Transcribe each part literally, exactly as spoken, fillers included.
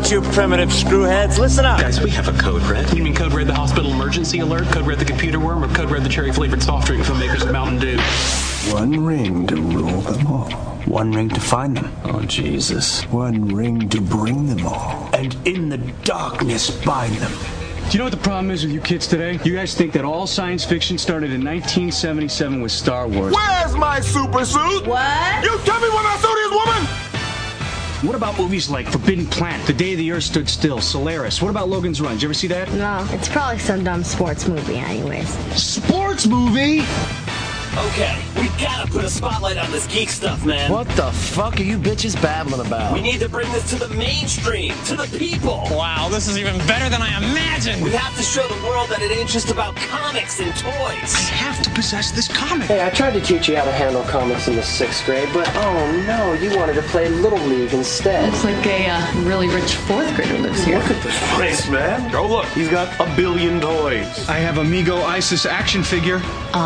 right, you primitive screwheads, listen up. Guys, we have a code red. You mean code red the hospital emergency alert, code red the computer worm, or code red the cherry-flavored soft drink from makers of Mountain Dew? One ring to rule them all. One ring to find them. Oh, Jesus. One ring to bring them all. And in the darkness bind them. Do you know what the problem is with you kids today? You guys think that all science fiction started in nineteen seventy-seven with Star Wars. Where's my super suit? What? You tell me where my suit is, woman! What about movies like Forbidden Planet, The Day the Earth Stood Still, Solaris? What about Logan's Run? Did you ever see that? No, it's probably some dumb sports movie anyways. Sports movie? Okay, we gotta put a spotlight on this geek stuff, man. What the fuck are you bitches babbling about? We need to bring this to the mainstream, to the people. Wow, this is even better than I imagined. We have to show the world that it ain't just about comics and toys. I have to possess this comic. Hey, I tried to teach you how to handle comics in the sixth grade, but oh no, you wanted to play Little League instead. Looks like a uh, really rich fourth grader lives here. Look at this place, man. Oh, look, he's got a billion toys. I have Amigo Isis action figure.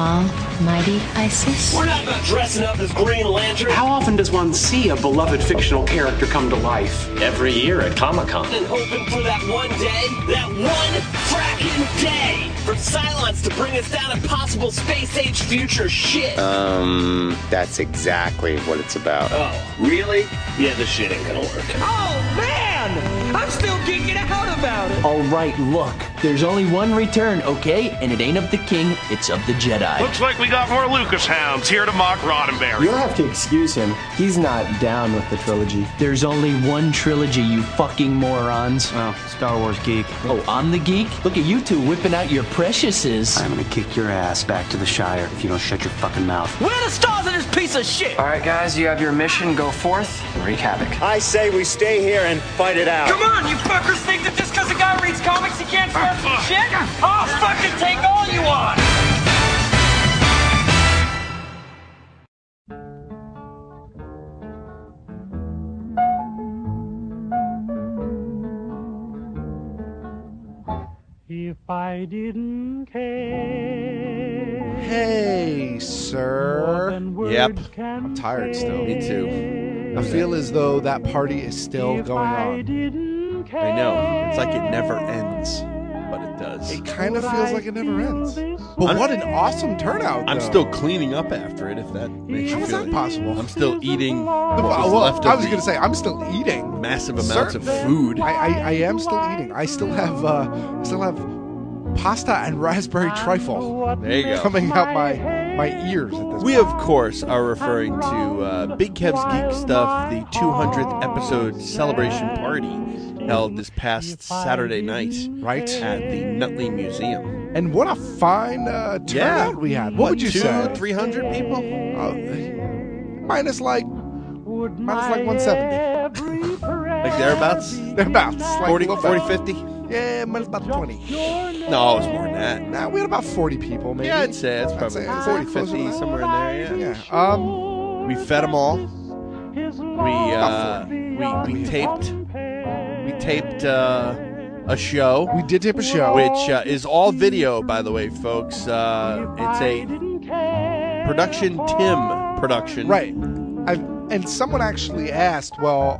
Almighty Isis. We're not about dressing up as Green Lantern. How often does one see a beloved fictional character come to life? Every year at Comic-Con. And hoping for that one day, that one fracking day, for Cylons to bring us down impossible space-age future shit. Um, that's exactly what it's about. Oh, really? Yeah, this shit ain't gonna work. Oh, man! I'm still geeking out about it. All right, look, there's only one return, okay? And it ain't of the king, it's of the Jedi. Looks like we got more Lucas hounds here to mock Roddenberry. You'll have to excuse him. He's not down with the trilogy. There's only one trilogy, you fucking morons. Oh, Star Wars geek. Oh, I'm the geek? Look at you two whipping out your preciouses. I'm gonna kick your ass back to the Shire if you don't shut your fucking mouth. Where are the stars of this piece of shit? All right, guys, you have your mission. Go forth and wreak havoc. I say we stay here and fight it out. Come on, you fuckers think that just because a guy reads comics he can't start some shit? I'll fucking take all you want! If I didn't care. Hey, sir. Yep. I'm tired still. Me too. I feel as though that party is still going on. I know. It's like it never ends, but it does. It kind of feels like it never ends. But I'm, what an awesome turnout, I'm though. still cleaning up after it, if that makes How you is feel that it. possible? I'm still eating what well, was well, left of I was the going to say, I'm still eating. massive amounts Certainly. of food. I, I, I am still eating. I still have, uh, I still have pasta and raspberry trifle. There you go. Coming out my my ears at this We, point. of course, are referring to uh, Big Kev's Geek Stuff, the two hundredth episode celebration party held this past Saturday night right at the Nutley Museum. And what a fine uh, turnout Yeah. we had. What, What, would you two, say? three hundred people? Uh, minus like, minus like one seventy. Like thereabouts? Thereabouts. Like forty, a little forty, bit. fifty? Yeah, minus about twenty. No, it was more than that. Nah, we had about forty people, maybe. Yeah, I'd say it's I'd probably say it's forty, closer to fifty, that. somewhere in there, yeah. Yeah. Um, We fed them all. We, uh, we, we taped, we taped, uh, a show. We did tape a show. Which uh, is all video, by the way, folks. Uh, it's a Production Tim production. Right. I've, and someone actually asked, well,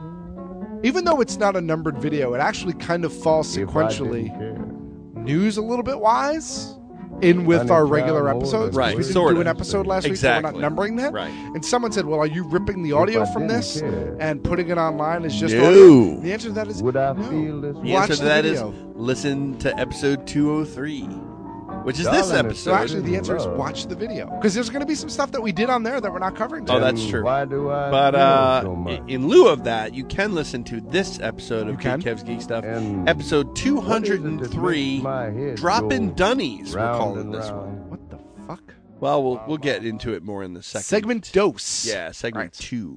even though it's not a numbered video, it actually kind of falls sequentially news a little bit wise in with our regular episodes. Right, We didn't sort do of. an episode last Exactly. week, so we're not numbering that. Right. And someone said, well, are you ripping the audio from this and putting it online as just No. audio? The answer to that is Would I no. feel this The Watch answer to the that is video. listen to episode two oh three, which is this Darling, episode. So actually, the answer is watch the video. Because there's going to be some stuff that we did on there that we're not covering today. Oh, that's true. Why do I But feel uh, so much? i- in lieu of that, you can listen to this episode You of can? Big Kev's Geek Stuff, And episode two hundred three, what is it that makes my head Dropping go Dunnies, we're round calling and this round? one. What the fuck? Well, we'll we'll get into it more in the second. Segment dose. Yeah, segment Right. two.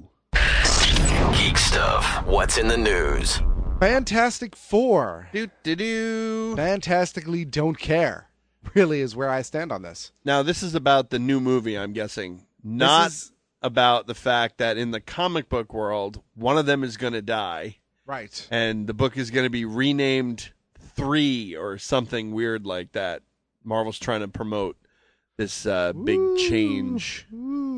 Geek stuff. What's in the news? Fantastic Four. Do do do. Fantastically don't care. Really is where I stand on this. Now, this is about the new movie, I'm guessing. Not is- about the fact that in the comic book world, one of them is going to die, Right. and the book is going to be renamed Three or something weird like that. Marvel's trying to promote this uh, big change. Ooh,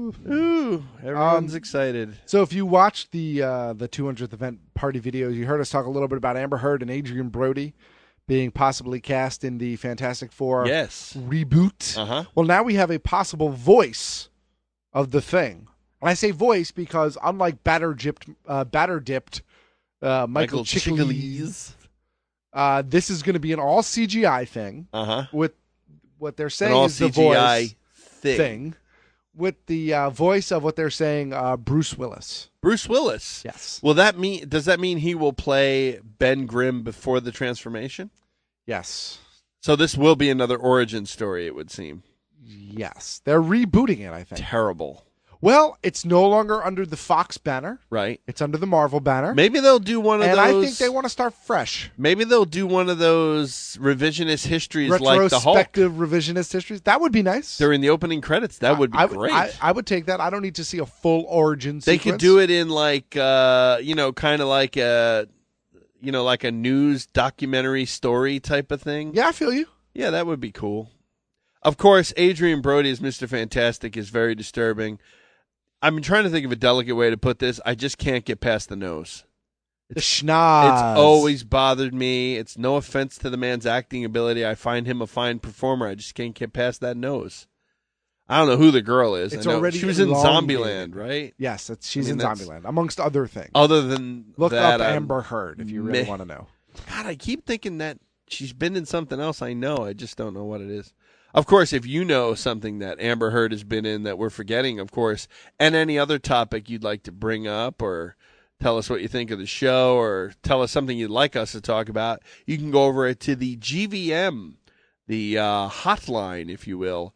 Ooh. Ooh, everyone's Um, excited. So if you watched the uh, the two hundredth event party videos, you heard us talk a little bit about Amber Heard and Adrian Brody being possibly cast in the Fantastic Four Yes. reboot. Uh-huh. Well, now we have a possible voice of the Thing. And I say voice because unlike batter dipped, uh, batter dipped uh, Michael, Michael Chiklis, uh, this is going to be an all C G I thing. Uh-huh. With what they're saying An all is the C G I voice thing. thing. With the uh, voice of what they're saying, uh, Bruce Willis. Bruce Willis. Yes. Will that mean? Does that mean he will play Ben Grimm before the transformation? Yes. So this will be another origin story, it would seem. Yes. They're rebooting it, I think. Terrible. Well, it's no longer under the Fox banner. Right. It's under the Marvel banner. Maybe they'll do one of and those. And I think they want to start fresh. Maybe they'll do one of those revisionist histories like the Hulk. Retrospective revisionist histories. That would be nice. During the opening credits. That would be I, I, great. I, I would take that. I don't need to see a full origin They sequence. could do it in like, uh, you know, kind of like a, you know, like a news documentary story type of thing. Yeah, I feel you. Yeah, that would be cool. Of course, Adrian Brody as Mister Fantastic is very disturbing. I'm trying to think of a delicate way to put this. I just can't get past the nose. The schnoz. It's always bothered me. It's no offense to the man's acting ability. I find him a fine performer. I just can't get past that nose. I don't know who the girl is. It's I know already she was in elongated. Zombieland, right? Yes, it's, she's I mean, in that's- Zombieland, amongst other things. Other than Look that, up I'm Amber Heard if you really meh. want to know. God, I keep thinking that she's been in something else. I know. I just don't know what it is. Of course, if you know something that Amber Heard has been in that we're forgetting, of course, and any other topic you'd like to bring up or tell us what you think of the show or tell us something you'd like us to talk about, you can go over to the G V M, the uh, hotline, if you will.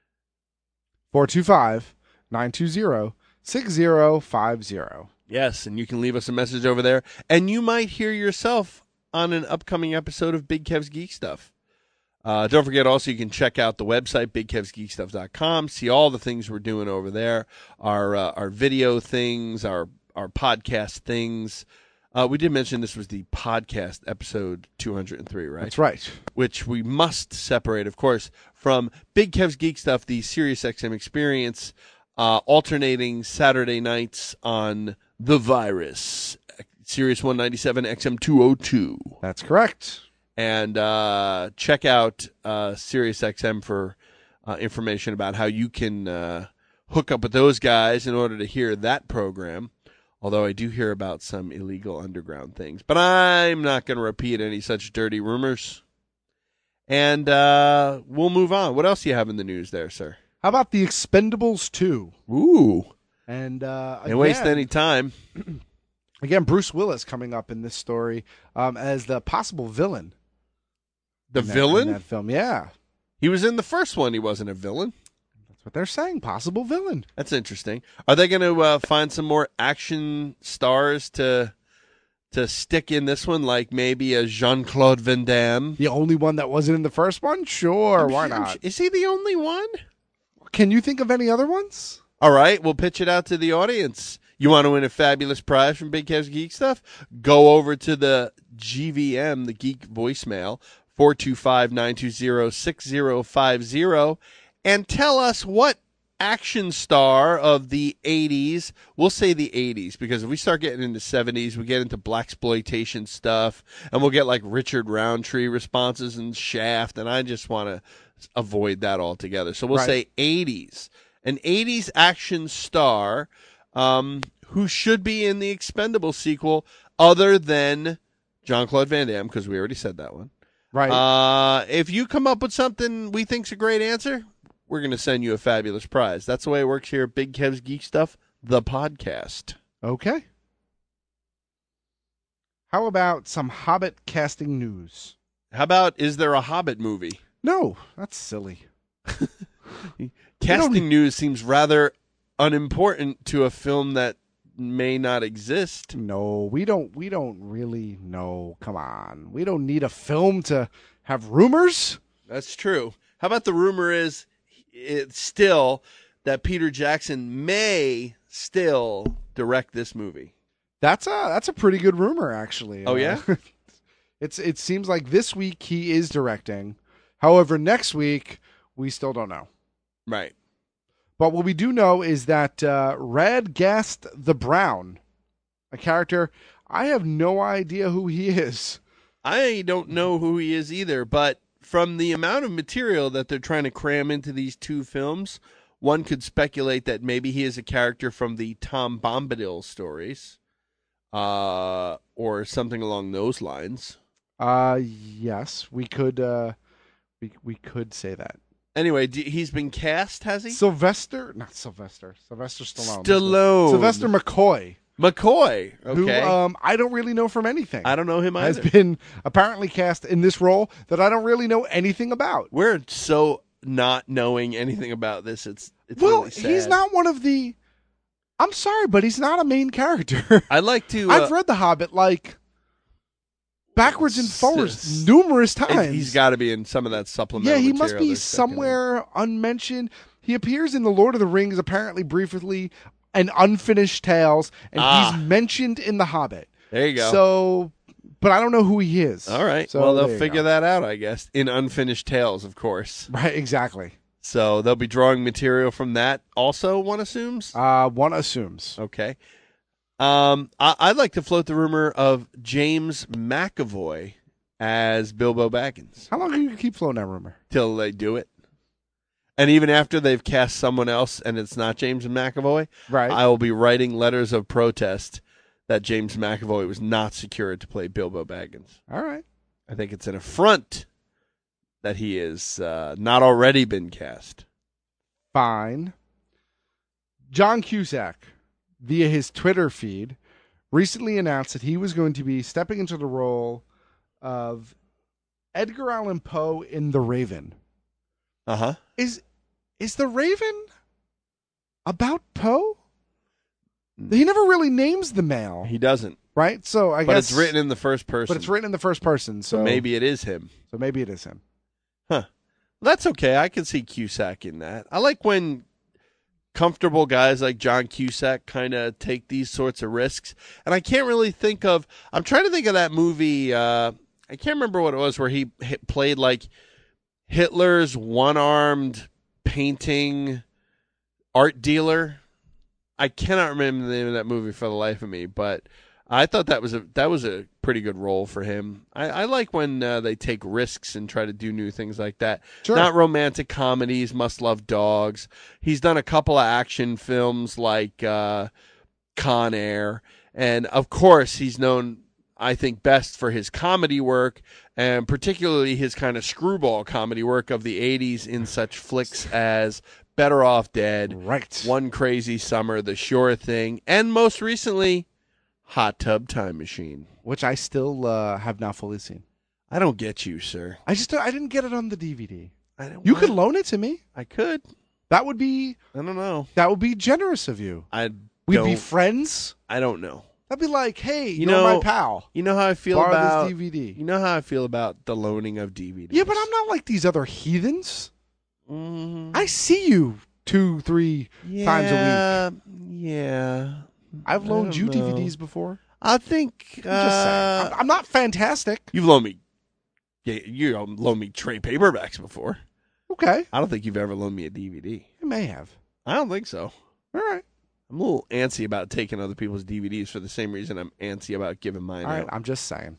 four two five, nine two zero, six zero five zero. Yes, and you can leave us a message over there, and you might hear yourself on an upcoming episode of Big Kev's Geek Stuff. Uh, don't forget also you can check out the website, big kevs geek stuff dot com, see all the things we're doing over there, our uh, our video things, our, our podcast things. Uh, we did mention this was the podcast episode two hundred three, right? That's right. Which we must separate, of course, from Big Kev's Geek Stuff, the SiriusXM experience, uh, alternating Saturday nights on The Virus, Sirius one ninety-seven, X M two oh two. That's correct. And uh, check out uh, SiriusXM for uh, information about how you can uh, hook up with those guys in order to hear that program. Although I do hear about some illegal underground things. But I'm not going to repeat any such dirty rumors. And uh, we'll move on. What else do you have in the news there, sir? How about The Expendables two? Ooh. And uh, Don't waste again- any time. Again, Bruce Willis coming up in this story um, as the possible villain. The in that- villain? in that film, yeah. He was in the first one. He wasn't a villain. That's what they're saying. Possible villain. That's interesting. Are they going to uh, find some more action stars to to stick in this one, like maybe a Jean-Claude Van Damme? The only one that wasn't in the first one? Sure, I'm why sure- I'm not? sure- Is he the only one? Can you think of any other ones? All right, we'll pitch it out to the audience. You want to win a fabulous prize from Big Kev's Geek Stuff? Go over to the G V M, the Geek voicemail, four two five, nine two zero, six zero five zero, and tell us what action star of the eighties, we'll say the eighties, because if we start getting into seventies, we get into blaxploitation stuff, and we'll get like Richard Roundtree responses and Shaft, and I just want to avoid that altogether. So we'll Right. say eighties. An eighties action star um, who should be in the Expendables sequel other than Jean-Claude Van Damme, because we already said that one. Right. Uh, if you come up with something we think's a great answer, we're going to send you a fabulous prize. That's the way it works here at Big Kev's Geek Stuff, the podcast. Okay. How about some Hobbit casting news? How about, is there a Hobbit movie? No, that's silly. Casting news seems rather unimportant to a film that may not exist. No, we don't we don't really know. Come on. We don't need a film to have rumors. That's true. How about the rumor is it's still that Peter Jackson may still direct this movie? That's a that's a pretty good rumor, actually. Oh, Uh, yeah? it's it seems like this week he is directing. However, next week we still don't know. Right. But what we do know is that uh, Radgast the Brown, a character, I have no idea who he is. I don't know who he is either, but from the amount of material that they're trying to cram into these two films, one could speculate that maybe he is a character from the Tom Bombadil stories, uh, or something along those lines. Uh, yes, we could. Uh, we we could say that. Anyway, d- he's been cast, has he? Sylvester, not Sylvester. Sylvester Stallone. Stallone. Sylvester McCoy. McCoy. Okay. Who um, I don't really know from anything. I don't know him either. Has been apparently cast in this role that I don't really know anything about. We're so not knowing anything about this. It's, it's well, really sad. He's not one of the. I'm sorry, but he's not a main character. I'd like to. Uh, I've read The Hobbit like backwards and forwards numerous times. He's got to be in some of that supplemental. Yeah, he material must be they're sticking in. somewhere unmentioned. He appears in The Lord of the Rings, apparently briefly, and Unfinished Tales, and Ah. he's mentioned in The Hobbit. There you go. So, but I don't know who he is. All right. So well, there they'll you figure go. that out, I guess, in Unfinished Tales, of course. Right, exactly. So they'll be drawing material from that also, one assumes? Uh, one assumes. Okay. Um, I- I'd like to float the rumor of James McAvoy as Bilbo Baggins. How long can you keep floating that rumor? Till they do it. And even after they've cast someone else and it's not James McAvoy, right. I will be writing letters of protest that James McAvoy was not secured to play Bilbo Baggins. All right. I think it's an affront that he is uh, not already been cast. Fine. John Cusack, via his Twitter feed, recently announced that he was going to be stepping into the role of Edgar Allan Poe in The Raven. Uh-huh. Is is The Raven about Poe? He never really names the male. He doesn't. Right? So I but guess it's written in the first person. But it's written in the first person, so, so maybe it is him. So maybe it is him. Huh. That's okay. I can see Cusack in that. I like when comfortable guys like John Cusack kind of take these sorts of risks. And I can't really think of I'm trying to think of that movie uh, I can't remember what it was where he hit, played like Hitler's one-armed painting art dealer. I cannot remember the name of that movie for the life of me, but I thought that was a that was a pretty good role for him. I, I like when uh, they take risks and try to do new things like that. Sure. Not romantic comedies, Must Love Dogs. He's done a couple of action films like uh, Con Air, and of course he's known, I think, best for his comedy work, and particularly his kind of screwball comedy work of the eighties in such flicks as Better Off Dead, right. One Crazy Summer, The Sure Thing, and most recently, Hot Tub Time Machine. Which I still uh, have not fully seen. I don't get you, sir. I just I didn't get it on the D V D. I don't you want- could loan it to me. I could. That would be I don't know. That would be generous of you. I We'd don't, be friends. I don't know. That'd be like, hey, You you're know, my pal. You know how I feel Borrow about this D V D. You know how I feel about the loaning of D V Ds. Yeah, but I'm not like these other heathens. Mm-hmm. I see you two, three yeah, times a week. Yeah. I've I loaned don't you know. D V Ds before. I think I'm just saying. uh, I'm, I'm not fantastic. you've loaned me. Yeah, you loaned me trade paperbacks before. Okay. I don't think you've ever loaned me a D V D. You may have. I don't think so. All right. I'm a little antsy about taking other people's D V Ds for the same reason I'm antsy about giving mine All right. out. I'm just saying.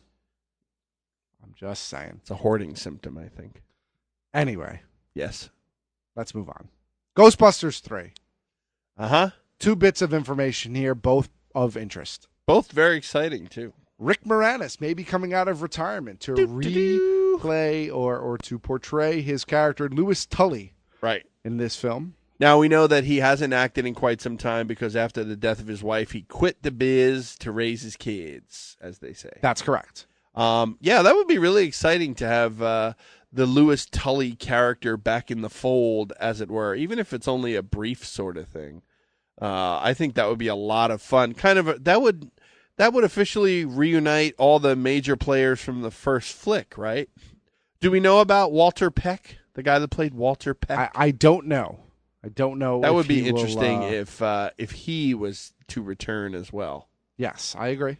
I'm just saying. It's a hoarding symptom, I think. Anyway, Yes. let's move on. Ghostbusters three. Uh huh. Two bits of information here, both of interest. Both very exciting too. Rick Moranis may be coming out of retirement to Doo-doo-doo. replay or, or to portray his character, Louis Tully, Right. in this film. Now we know that he hasn't acted in quite some time because after the death of his wife, he quit the biz to raise his kids, as they say. That's correct. Um, yeah, that would be really exciting to have uh, the Louis Tully character back in the fold, as it were, even if it's only a brief sort of thing. Uh, I think that would be a lot of fun. Kind of a, that would that would officially reunite all the major players from the first flick, right? Do we know about Walter Peck, the guy that played Walter Peck? I, I don't know. I don't know. That if would be he will, interesting uh, if uh, if he was to return as well. Yes, I agree.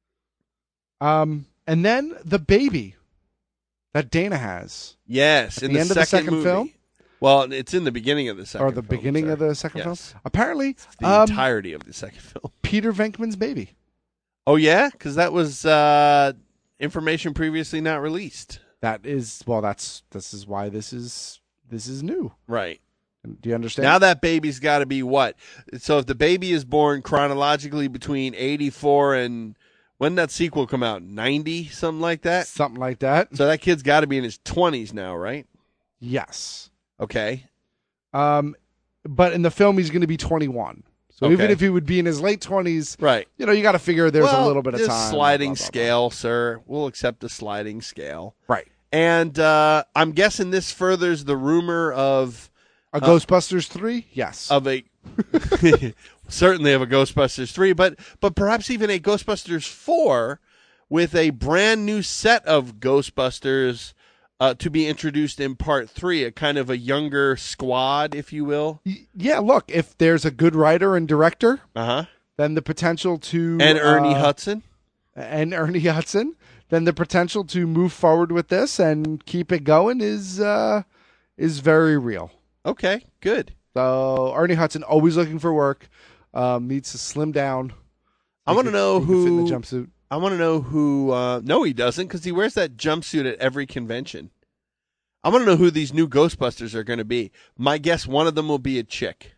Um, and then the baby that Dana has. Yes, At in the the end of the second second movie. film, Well, it's in the beginning of the second or the film, beginning sir. of the second Yes. film. Apparently, It's the um, entirety of the second film. Peter Venkman's baby. Oh, yeah? Because that was uh, information previously not released. That is well. That's this is why this is this is new. Right. Do you understand? Now that baby's got to be what? So if the baby is born chronologically between eighty-four and when did that sequel come out? ninety, something like that? Something like that. So that kid's got to be in his twenties now, right? Yes. Okay. Um, but in the film, he's going to be twenty-one. So Okay. even if he would be in his late twenties, Right. you know, you got to figure there's Well, a little bit of just time. sliding blah, blah, blah, scale, sir. We'll accept the sliding scale. Right. And uh, I'm guessing this furthers the rumor of A uh, Ghostbusters three? Yes. of a certainly of a Ghostbusters three, but but perhaps even a Ghostbusters four with a brand new set of Ghostbusters uh, to be introduced in part three, a kind of a younger squad, if you will. Yeah, look, if there's a good writer and director, uh-huh. then the potential to... And Ernie uh, Hudson. And Ernie Hudson, then the potential to move forward with this and keep it going is uh, is very real. Okay, good. So Ernie Hudson, always looking for work, um, needs to slim down. I want to know He can fit in who... the jumpsuit. I want to know who... Uh, no, he doesn't, because he wears that jumpsuit at every convention. I want to know who these new Ghostbusters are going to be. My guess, one of them will be a chick.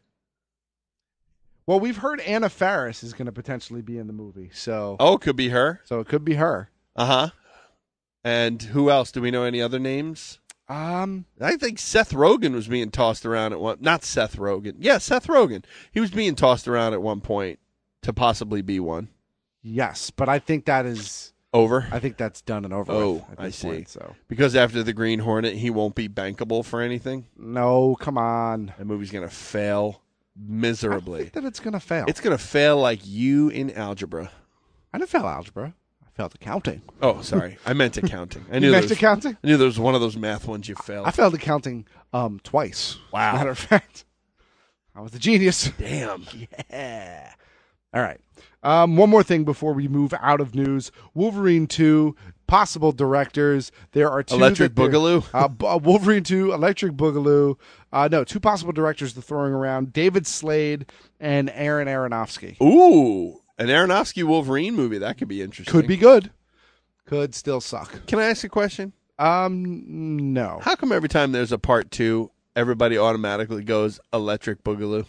Well, we've heard Anna Faris is going to potentially be in the movie, so Oh, it could be her. so it could be her. Uh-huh. And who else? Do we know any other names? Um, I think Seth Rogen was being tossed around at one... Not Seth Rogen. Yeah, Seth Rogen. He was being tossed around at one point to possibly be one. yes, but I think that is Over? I think that's done and over Oh, with at I this see. point. So Because after the Green Hornet, he won't be bankable for anything? no, come on. That movie's going to fail miserably. I think that it's going to fail. It's going to fail like you in algebra. I didn't fail algebra. I failed accounting. Oh, sorry. I meant accounting. I You knew meant there was, accounting? I knew there was one of those math ones you failed. I failed accounting um, twice. Wow. Matter of fact, I was a genius. Damn. Yeah. All right. Um, one more thing before we move out of news. Wolverine two, possible directors. There are two. Electric that they're- Boogaloo? Uh, B- uh, Wolverine two, Electric Boogaloo. Uh, no, two possible directors they're throwing around. David Slade and Aaron Aronofsky. Ooh, an Aronofsky Wolverine movie. That could be interesting. Could be good. Could still suck. Can I ask a question? Um, no. How come every time there's a part two, everybody automatically goes Electric Boogaloo?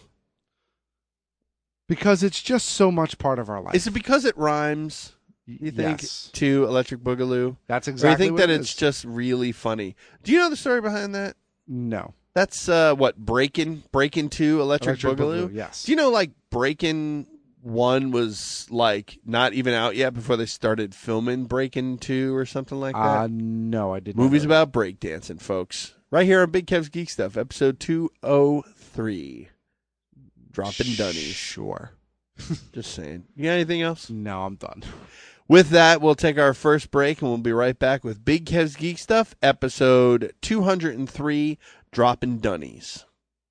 Because it's just so much part of our life. Is it because it rhymes? You think Yes. to Electric Boogaloo? That's Or exactly you think what that it it's is. just really funny? Do you know the story behind that? No. That's uh, what Breakin' Breakin' Two Electric, Electric Boogaloo. Boogaloo, yes. Do you know like Breakin' One was like not even out yet before they started filming Breakin' Two or something like that? Uh, no, I didn't. Movies about breakdancing, folks. Right here on Big Kev's Geek Stuff, episode two oh three. Dropping Dunnies. Sure. Just saying. You got anything else? No, I'm done. With that, we'll take our first break, and we'll be right back with Big Kev's Geek Stuff, episode two oh three, Dropping Dunnies.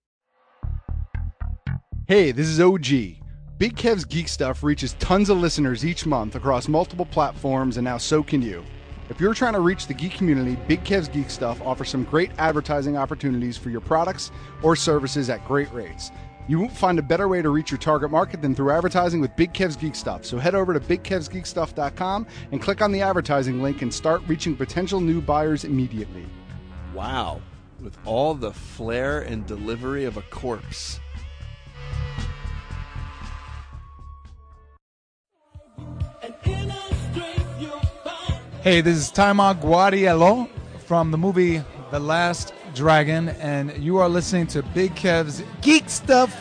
Hey, this is O G. Big Kev's Geek Stuff reaches tons of listeners each month across multiple platforms, and now so can you. If you're trying to reach the geek community, Big Kev's Geek Stuff offers some great advertising opportunities for your products or services at great rates. You won't find a better way to reach your target market than through advertising with Big Kev's Geek Stuff. So head over to big kevs geek stuff dot com and click on the advertising link and start reaching potential new buyers immediately. Wow. With all the flair and delivery of a corpse. Hey, this is Taima Guariello from the movie The Last Dragon, and you are listening to Big Kev's Geek Stuff.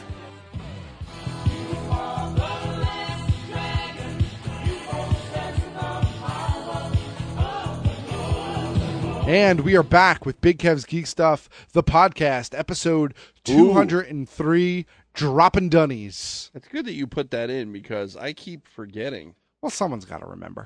And we are back with Big Kev's Geek Stuff, the podcast, episode two oh three, Dropping Dunnies. It's good that you put that in because I keep forgetting. Well, someone's got to remember.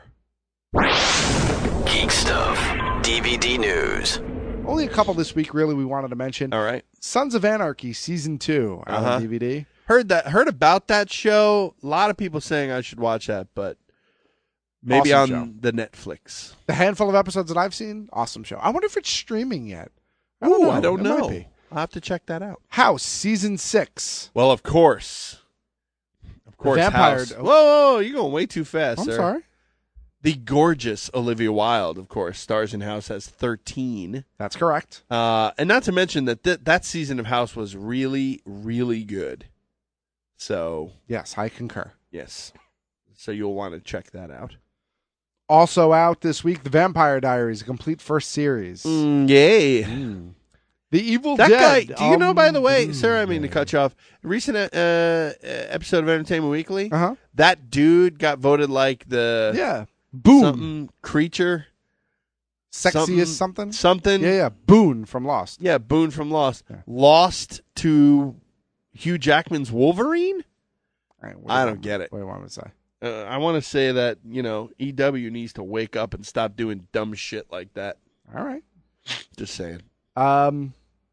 Geek Stuff, D V D news. Only a couple this week, really, we wanted to mention. All right. Sons of Anarchy, Season two, out Uh-huh. on D V D. Heard that. Heard about that show. A lot of people saying I should watch that, but maybe Awesome on show. the Netflix. The handful of episodes that I've seen, awesome show. I wonder if it's streaming yet. I Ooh, don't know. I don't It might know. be. I'll have to check that out. House season six. Well, of course. Of course, Vampire- House. Whoa, whoa, whoa, you're going way too fast, I'm sir. sorry. The gorgeous Olivia Wilde, of course, stars in House, has thirteen. That's correct. Uh, and not to mention that th- that season of House was really, really good. So, Yes, I concur. yes. So you'll want to check that out. Also out this week, The Vampire Diaries, a complete first series. Mm, yay. The Evil That guy, Dead. do you know, um, by the way, sir, I mean to cut you off, recent uh, uh, episode of Entertainment Weekly, Uh-huh. that dude got voted like the Yeah. Boone. something creature. Sexiest something? Something. Yeah, yeah. Boone from Lost. Yeah, Boone from Lost. Lost to Hugh Jackman's Wolverine? All right, what do I you don't want- get it. What do you want me to say? Uh, I want to say that, you know, E W needs to wake up and stop doing dumb shit like that. All right. Just saying. Um,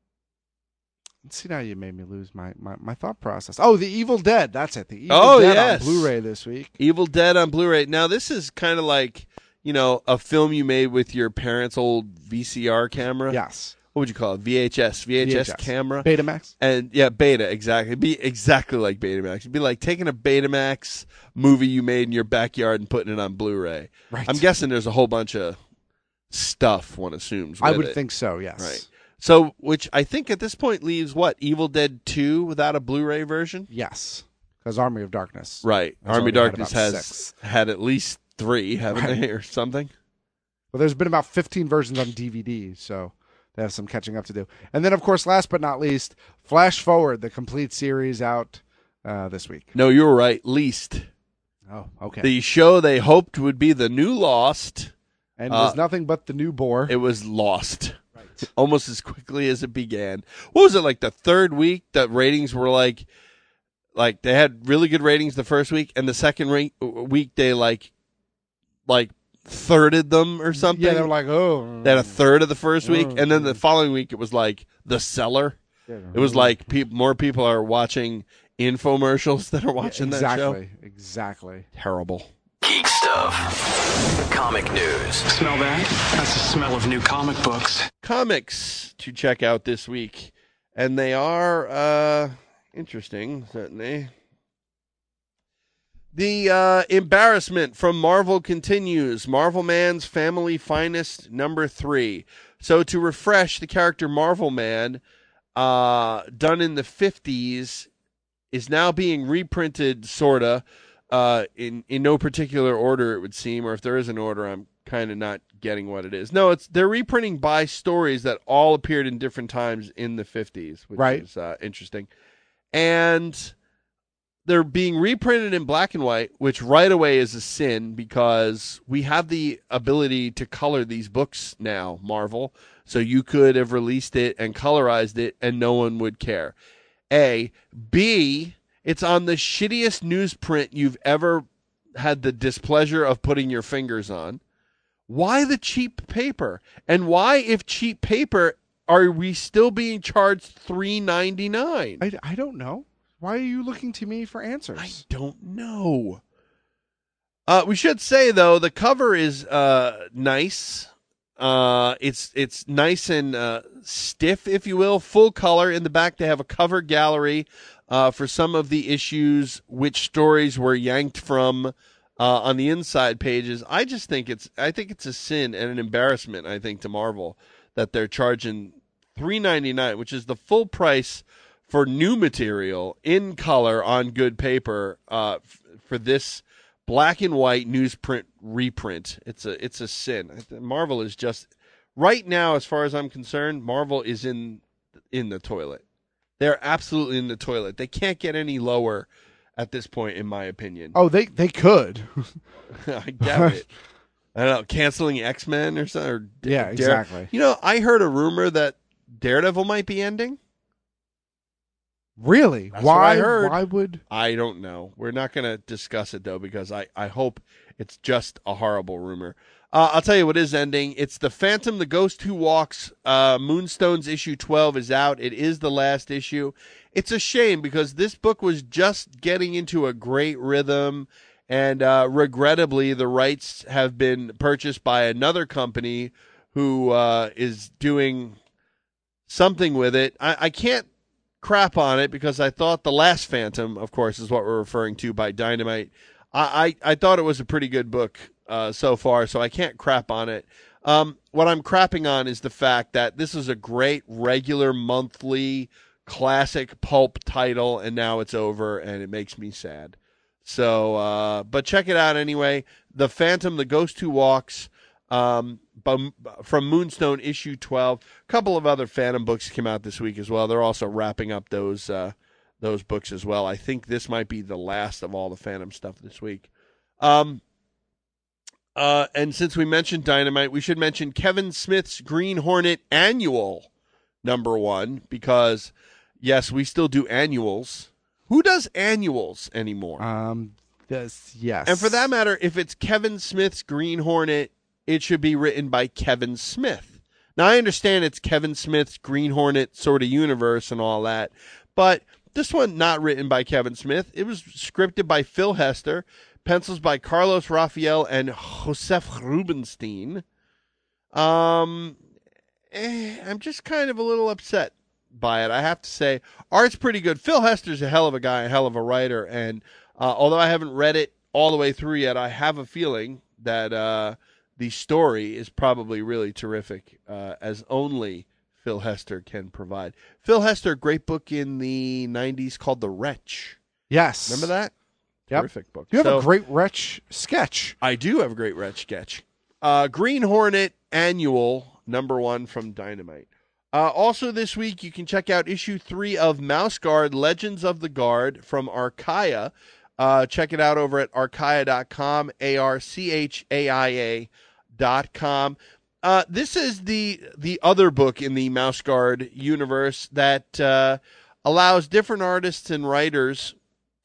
let's see, now you made me lose my, my, my thought process. Oh, The Evil Dead. That's it. The Evil Oh, Dead yes. on Blu-ray this week. Evil Dead on Blu-ray. Now, this is kind of like, you know, a film you made with your parents' old V C R camera. Yes. What would you call it? V H S. V H S, V H S. camera. Betamax? And yeah, Beta, exactly. It'd be exactly like Betamax. It'd be like taking a Betamax movie you made in your backyard and putting it on Blu-ray. Right. I'm guessing there's a whole bunch of stuff, one assumes. I with would it. think so, yes. Right. So, which I think at this point leaves what? Evil Dead two without a Blu-ray version? Yes. Because Army of Darkness. Right. has Army of already had Darkness about has six. had at least three, haven't Right. they, or something? Well, there's been about fifteen versions on D V D, so they have some catching up to do. And then, of course, last but not least, Flash Forward, the complete series out uh, this week. No, you were right. Least. Oh, okay. The show they hoped would be the new Lost. and uh, was nothing but the new bore. It was lost. Right. Almost as quickly as it began. What was it, like the third week that ratings were like, like they had really good ratings the first week, and the second re- week they like, like thirded them or something. Yeah, they were like, oh. They had a third of the first week, Oh, and then the following week it was like The Cellar. Yeah. It was like pe- more people are watching infomercials than are watching Yeah, that show. exactly, exactly. Terrible. Geek stuff. Comic news. Smell that? That's the smell of new comic books. Comics to check out this week, and they are uh, interesting, certainly. The uh, embarrassment from Marvel continues. Marvel Man's Family Finest number three. So to refresh, the character Marvel Man, uh, done in the fifties, is now being reprinted, sorta, uh, in in no particular order, it would seem, or if there is an order, I'm kind of not getting what it is. No, it's they're reprinting by stories that all appeared in different times in the fifties, which Right. is uh, interesting. And they're being reprinted in black and white, which right away is a sin because we have the ability to color these books now, Marvel. So you could have released it and colorized it and no one would care. A. B. It's on the shittiest newsprint you've ever had the displeasure of putting your fingers on. Why the cheap paper? And why, if cheap paper, are we still being charged three ninety-nine? I, I don't know. Why are you looking to me for answers? I don't know. Uh, we should say though, the cover is uh, nice. Uh, it's it's nice and uh, stiff, if you will, full color. In the back, they have a cover gallery uh, for some of the issues, which stories were yanked from uh, on the inside pages. I just think it's I think it's a sin and an embarrassment. I think to Marvel that they're charging three ninety-nine, which is the full price for new material in color on good paper uh, f- for this black and white newsprint reprint. It's a it's a sin. Marvel is just right now, as far as I'm concerned, Marvel is in in the toilet. They're absolutely in the toilet. They can't get any lower at this point, in my opinion. Oh, they they could. I doubt it. I don't know, canceling X-Men or something. Or Yeah, Dare- exactly. You know, I heard a rumor that Daredevil might be ending. Really? That's why? what I heard. Why would? I don't know. We're not going to discuss it, though, because I, I hope it's just a horrible rumor. Uh, I'll tell you what is ending. It's The Phantom, the Ghost Who Walks. Uh, Moonstone's issue twelve is out. It is the last issue. It's a shame because this book was just getting into a great rhythm, and uh, regrettably, the rights have been purchased by another company who uh, is doing something with it. I, I can't crap on it because I thought The Last Phantom, of course, is what we're referring to by Dynamite. I, I, I thought it was a pretty good book uh, so far, so I can't crap on it. Um, what I'm crapping on is the fact that this is a great regular monthly classic pulp title, and now it's over, and it makes me sad. So, uh, but check it out anyway. The Phantom, The Ghost Who Walks, um, from Moonstone issue twelve. A couple of other Phantom books came out this week as well. They're also wrapping up those uh, those books as well. I think this might be the last of all the Phantom stuff this week. Um, uh, and since we mentioned Dynamite, we should mention Kevin Smith's Green Hornet Annual number one, because yes, we still do annuals. Who does annuals anymore? Um, this, yes. And for that matter, if it's Kevin Smith's Green Hornet, it should be written by Kevin Smith. Now, I understand it's Kevin Smith's Green Hornet sort of universe and all that, but this one not written by Kevin Smith. It was scripted by Phil Hester, pencils by Carlos Rafael and Josef Rubinstein. Um, eh, I'm just kind of a little upset by it, I have to say. Art's pretty good. Phil Hester's a hell of a guy, a hell of a writer, and uh, although I haven't read it all the way through yet, I have a feeling that uh, the story is probably really terrific, uh, as only Phil Hester can provide. Phil Hester, great book in the nineties called The Wretch. Yes. Remember that? Yep. Terrific book. You have So- a great Wretch sketch. I do have a great Wretch sketch. Uh, Green Hornet Annual, number one from Dynamite. Uh, also this week, you can check out issue three of Mouse Guard, Legends of the Guard from Archaia. Uh, check it out over at archaia dot com, A R C H A I A dot com. Uh, this is the the other book in the Mouse Guard universe that uh, allows different artists and writers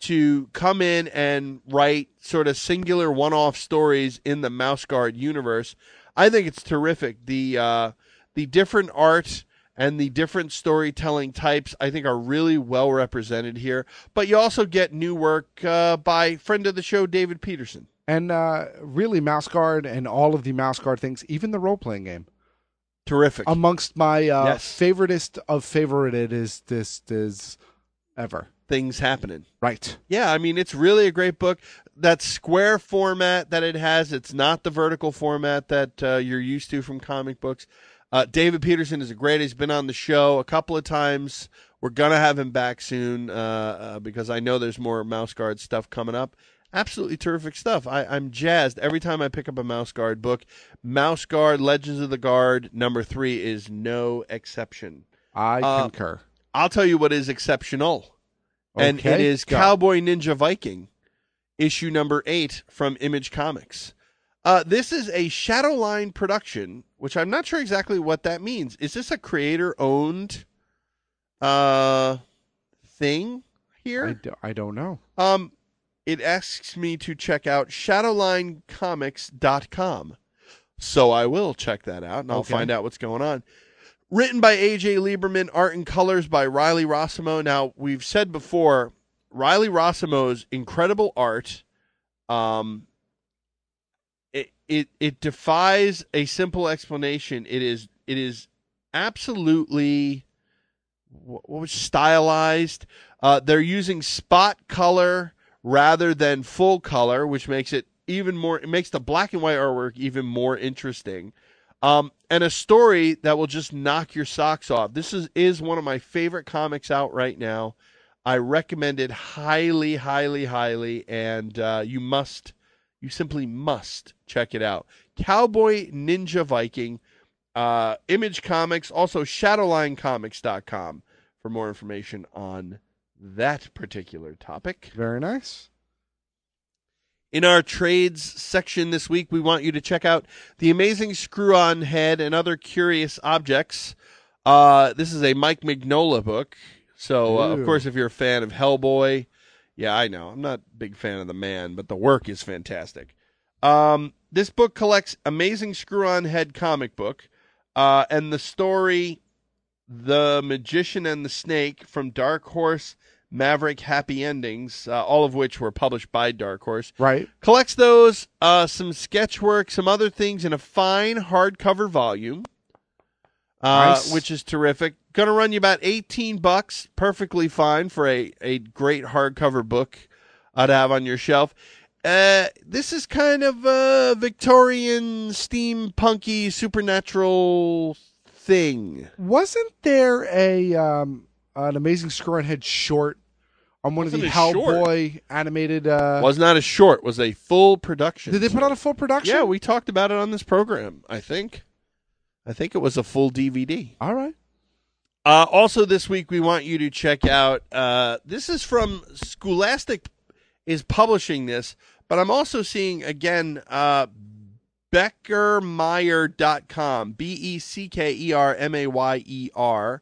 to come in and write sort of singular one-off stories in the Mouse Guard universe. I think it's terrific. The uh, the different art and the different storytelling types, I think, are really well represented here. But you also get new work uh, by friend of the show, David Peterson. And uh, really, Mouse Guard and all of the Mouse Guard things, even the role-playing game. Terrific. Amongst my uh, Yes. favoritist of favorited is this is ever. Things happening. Right. Yeah, I mean, it's really a great book. That square format that it has, it's not the vertical format that uh, you're used to from comic books. Uh, David Peterson is a great. He's been on the show a couple of times. We're going to have him back soon uh, uh, because I know there's more Mouse Guard stuff coming up. Absolutely terrific stuff. I, I'm jazzed every time I pick up a Mouse Guard book. Mouse Guard, Legends of the Guard, number three is no exception. I Uh, concur. I'll tell you what is exceptional. And Okay, it is go. Cowboy Ninja Viking, issue number eight from Image Comics. Uh, this is a Shadowline production, which I'm not sure exactly what that means. Is this a creator-owned uh, thing here? I, do, I don't know. Um, it asks me to check out shadowline comics dot com. So I will check that out, and I'll Okay. find out what's going on. Written by A J Lieberman, art and colors by Riley Rossimo. Now, we've said before, Riley Rossimo's incredible art, um, it, it it defies a simple explanation. It is it is absolutely what was stylized. Uh, they're using spot color rather than full color, which makes it even more. It makes the black and white artwork even more interesting. Um, and a story that will just knock your socks off. This is, is one of my favorite comics out right now. I recommend it highly, highly, highly, and uh, you must, you simply must check it out. Cowboy Ninja Viking, uh, Image Comics, also shadowline comics dot com for more information on that particular topic. Very nice. In our trades section this week, we want you to check out The Amazing Screw-On Head and Other Curious Objects. Uh, this is a Mike Mignola book. So, uh, of Ooh. course, if you're a fan of Hellboy, yeah, I know. I'm not a big fan of the man, but the work is fantastic. Um, this book collects Amazing Screw-On Head comic book, uh, and the story, The Magician and the Snake, from Dark Horse Maverick Happy Endings, uh, all of which were published by Dark Horse. Right. Collects those, uh, some sketch work, some other things in a fine hardcover volume. uh, Nice. which is terrific. Going to run you about eighteen bucks, perfectly fine for a, a great hardcover book uh, to have on your shelf. Uh, this is kind of a Victorian, steampunky, supernatural thing. Wasn't there a um, an Amazing Screw-On Head short on one Wasn't of the a short. Hellboy animated? Uh, Was not a short, was a full production. did they put sir. out a full production? Yeah, we talked about it on this program, I think. I think it was a full D V D. All right. Uh, also this week, we want you to check out, uh, this is from Scholastic is publishing this, but I'm also seeing, again, uh, becker meyer dot com, B E C K E R M A Y E R,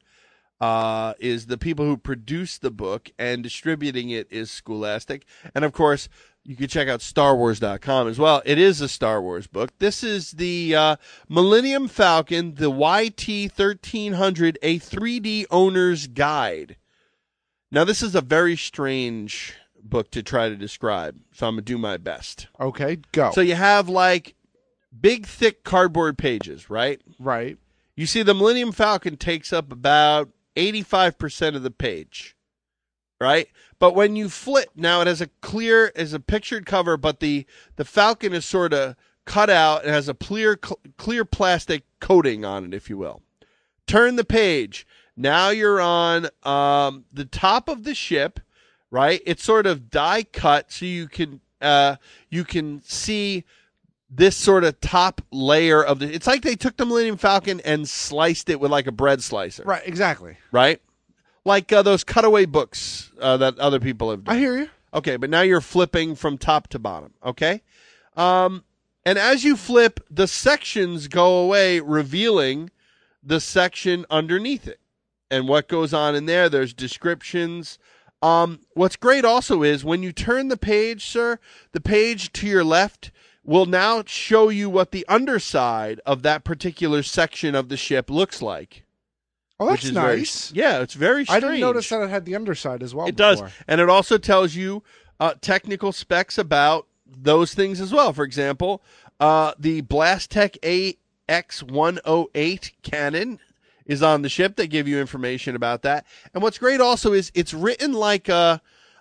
uh, is the people who produce the book, and distributing it is Scholastic. And, of course, you can check out star wars dot com as well. It is a Star Wars book. This is the uh, Millennium Falcon, the Y T thirteen hundred, a three D owner's guide. Now, this is a very strange book to try to describe, so I'm going to do my best. Okay, go. So you have, like, big, thick cardboard pages, right? Right. You see the Millennium Falcon takes up about eighty-five percent of the page, right? But when you flip, now it has a clear, as a pictured cover, but the, the Falcon is sort of cut out and has a clear, clear plastic coating on it, if you will. Turn the page. Now you're on um, the top of the ship, right? It's sort of die cut, so you can uh, you can see this sort of top layer of the. It's like they took the Millennium Falcon and sliced it with like a bread slicer, Right, exactly. right? Like uh, those cutaway books uh, that other people have done. I hear you. Okay, but now you're flipping from top to bottom, okay? Um, and as you flip, the sections go away, revealing the section underneath it. And what goes on in there, there's descriptions. Um, what's great also is when you turn the page, sir, the page to your left will now show you what the underside of that particular section of the ship looks like. Oh, that's which is very- nice. yeah, it's very strange. I didn't notice that it had the underside as well. It before. does. And it also tells you uh, technical specs about those things as well. For example, uh, the Blastech A X one oh eight cannon is on the ship. They give you information about that. And what's great also is it's written like a,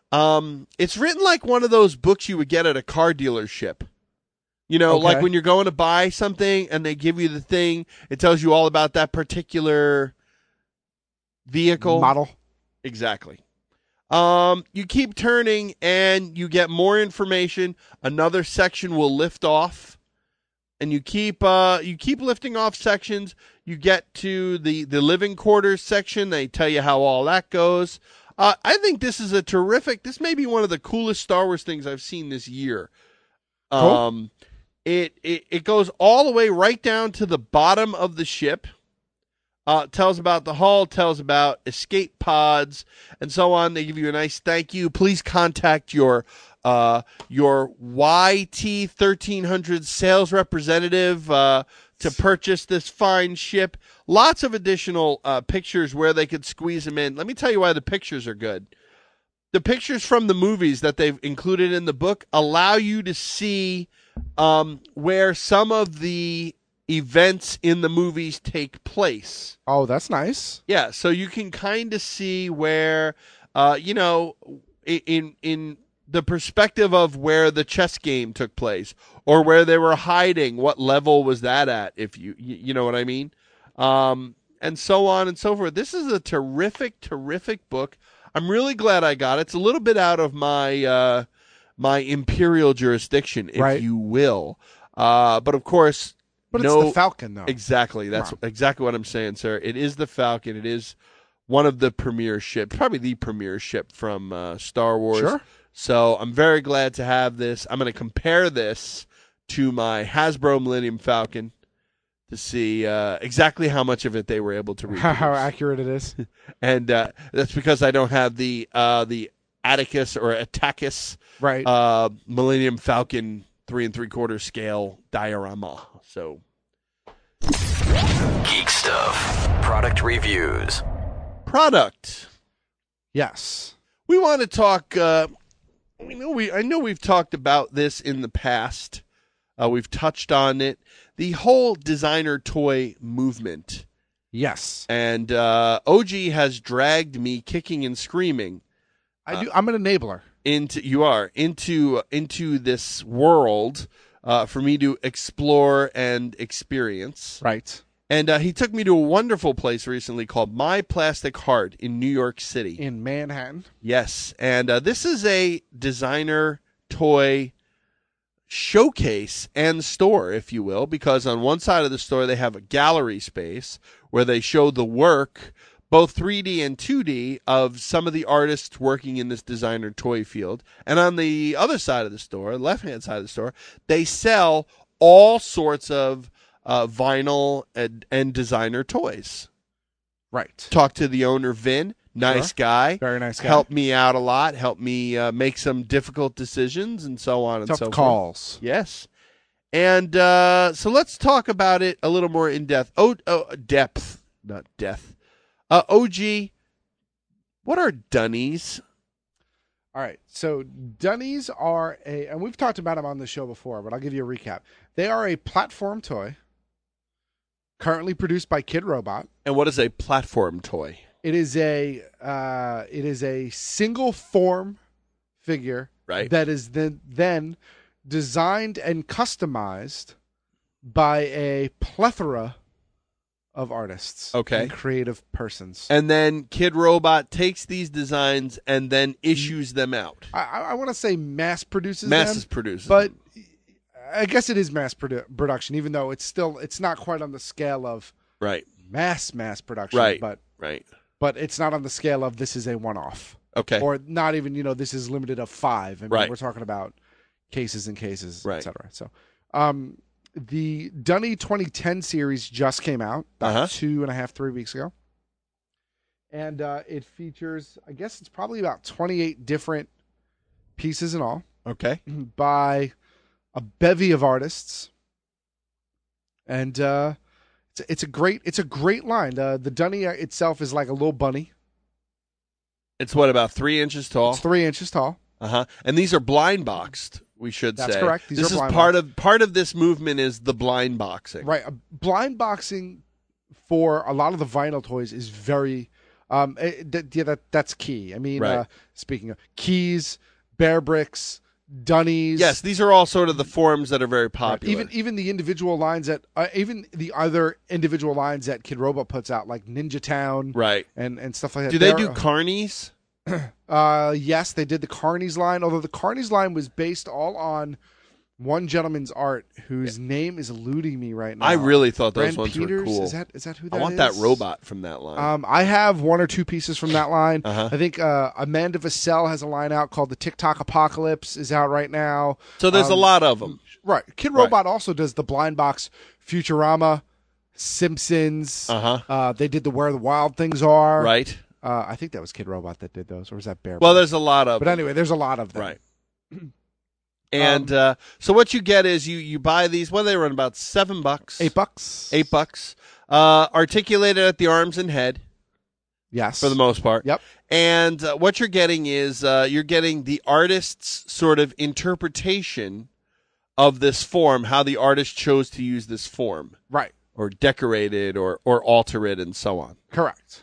um, it's written like one of those books you would get at a car dealership. You know, Okay. like when you're going to buy something and they give you the thing, it tells you all about that particular vehicle Model. Exactly. Um, you keep turning and you get more information. Another section will lift off, and you keep uh, you keep lifting off sections. You get to the the living quarters section. They tell you how all that goes. Uh, I think this is a terrific. This may be one of the coolest Star Wars things I've seen this year. Cool. Um, it, it it goes all the way right down to the bottom of the ship. Uh, tells about the hull, tells about escape pods, and so on. They give you a nice thank you. Please contact your uh, your Y T thirteen hundred sales representative uh, to purchase this fine ship. Lots of additional uh, pictures where they could squeeze them in. Let me tell you why the pictures are good. The pictures from the movies that they've included in the book allow you to see um, where some of the events in the movies take place. Oh, that's nice. Yeah, so you can kind of see where, uh, you know, in in the perspective of where the chess game took place or where they were hiding. What level was that at? If you you, you know what I mean, um, and so on and so forth. This is a terrific, terrific book. I'm really glad I got it. It's a little bit out of my uh, my imperial jurisdiction, if Right. you will, uh, but of course. But no, it's the Falcon, though. Exactly. That's Come exactly what I'm saying, sir. It is the Falcon. It is one of the premier ships, probably the premier ship from uh, Star Wars. Sure. So I'm very glad to have this. I'm going to compare this to my Hasbro Millennium Falcon to see uh, exactly how much of it they were able to reproduce. How accurate it is. And uh, that's because I don't have the uh, the Atticus or Attacus Right. uh, Millennium Falcon three and three quarter scale diorama. So Geek stuff. Product reviews. product. Yes. We want to talk. Uh, we know we. I know we've talked about this in the past. Uh, we've touched on it. The whole designer toy movement Yes. And uh, O G has dragged me kicking and screaming. I do. I'm an enabler. Into you are into into this world uh, for me to explore and experience. Right. And uh, he took me to a wonderful place recently called My Plastic Heart in New York City. In Manhattan. Yes. And uh, this is a designer toy showcase and store, if you will, because on one side of the store they have a gallery space where they show the work, both three D and two D, of some of the artists working in this designer toy field. And on the other side of the store, left-hand side of the store, they sell all sorts of uh, vinyl and, and designer toys. Right. Talk to the owner, Vin. Nice Sure. guy. Very nice guy. Helped me out a lot. Helped me uh, make some difficult decisions and so on and Tough so calls. forth. Yes. And uh, so let's talk about it a little more in depth. Oh, oh depth, not death. Uh, O G, what are Dunnies? All right. So Dunnies are a, and we've talked about them on the show before, but I'll give you a recap. They are a platform toy currently produced by Kid Robot. And what is a platform toy? It is a uh, it is a single form figure Right. that is then then designed and customized by a plethora of artists, Okay. and creative persons. And then Kid Robot takes these designs and then issues them out. I, I want to say mass produces Masses them, produces but I guess it is mass produ- production, even though it's still it's not quite on the scale of Right. mass mass production, Right. but Right. but it's not on the scale of this is a one off. Okay. Or not even, you know, this is limited of five. I mean, Right. we're talking about cases and cases, Right. et cetera. So, um, the Dunny twenty ten series just came out about Uh-huh. two and a half, three weeks ago. And uh, it features, I guess it's probably about twenty-eight different pieces in all Okay. by a bevy of artists. And uh, it's, it's a great it's a great line. Uh, the Dunny itself is like a little bunny. It's what, about three inches tall? It's three inches tall. Uh-huh. And these are blind boxed, we should That's say. correct. These this are is blind part boxed. of part of this movement is the blind boxing. Right. Uh, Blind boxing for a lot of the vinyl toys is very um it, that, yeah, that that's key. I mean, Right. uh, speaking of keys, Bear Bricks, Dunnies. Yes, these are all sort of the forms that are very Right. popular. Even even the individual lines that uh, even the other individual lines that Kid Robot puts out, like Ninja Town, Right. and and stuff like that. Do they They're, do carnies? Uh, yes, they did the Carnies line. Although the Carnies line was based all on one gentleman's art, whose name is eluding me right now. I really thought those Brand ones Peters? were cool. Is that is that who that I want is? that robot from that line. Um, I have one or two pieces from that line. Uh-huh. I think uh, Amanda Vassell has a line out called the TikTok Apocalypse is out right now. So there's a Um, lot of them. Right. Kid Right. Robot also does the blind box Futurama, Simpsons. Uh-huh. Uh, they did the Where the Wild Things Are. Right. Uh, I think that was Kid Robot that did those, or was that Bear? Well, Bricks? there's a lot of But them. anyway, there's a lot of them. Right. And uh, so what you get is you you buy these. What do they run? About seven bucks. Eight bucks. Eight bucks. Uh, articulated at the arms and head. Yes. For the most part. Yep. And uh, what you're getting is uh, you're getting the artist's sort of interpretation of this form, how the artist chose to use this form. Right. Or decorate it or, or alter it and so on. Correct.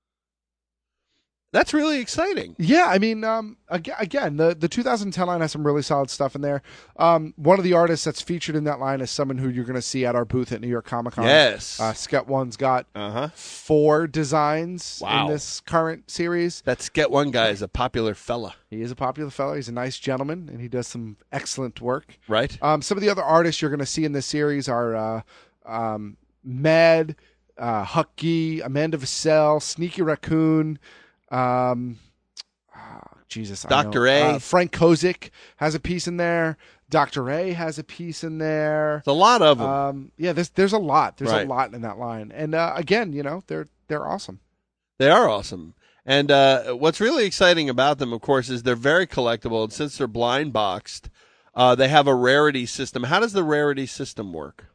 That's really exciting. Yeah, I mean, um, ag- again, the, the two thousand ten line has some really solid stuff in there. Um, one of the artists that's featured in that line is someone who you're going to see at our booth at New York Comic Con. Yes. Uh, Sket One's got uh-huh. four designs Wow. in this current series. That Sket One guy is a popular fella. He is a popular fellow. He's a nice gentleman, and he does some excellent work. Right. Um, some of the other artists you're going to see in this series are uh, um, Mad, uh, Hucky, Amanda Vassell, Sneaky Raccoon, um, oh, Jesus, I Doctor know. A. Uh, Frank Kozik has a piece in there. Doctor A has a piece in there. There's a lot of them. Um, yeah, there's there's a lot. There's Right. a lot in that line, and uh, again, you know, they're they're awesome. They are awesome. And uh, what's really exciting about them, of course, is they're very collectible. And since they're blind boxed, uh, they have a rarity system. How does the rarity system work?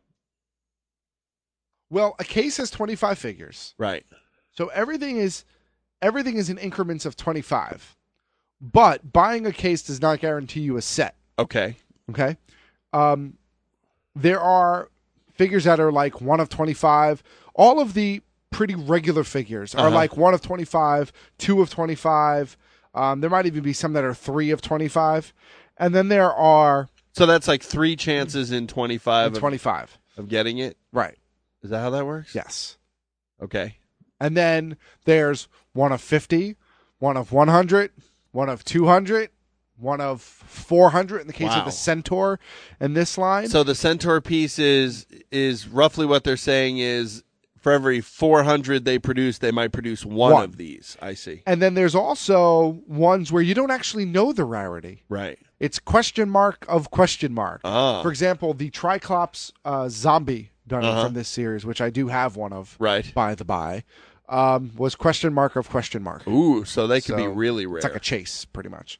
Well, a case has twenty-five figures. Right. So everything is everything is in increments of twenty-five. But buying a case does not guarantee you a set. Okay. Okay. Um, there are figures that are like one of twenty-five. All of the pretty regular figures are Uh-huh. like one of twenty-five, two of twenty-five. Um, there might even be some that are three of twenty-five. And then there are... So that's like three chances in twenty-five. In twenty-five. Of, of getting it? Right. Is that how that works? Yes. Okay. And then there's one of fifty, one of one hundred, one of two hundred, one of four hundred in the case Wow. of the Centaur in this line. So the Centaur piece is is roughly what they're saying is for every four hundred they produce, they might produce one, One. of these. I see. And then there's also ones where you don't actually know the rarity. Right. It's question mark of question mark. Ah. For example, the Triclops uh, zombie dunny Uh-huh. from this series, which I do have one of, Right. by the by, um, was question mark of question mark. Ooh, so they could be So really rare. It's like a chase, pretty much.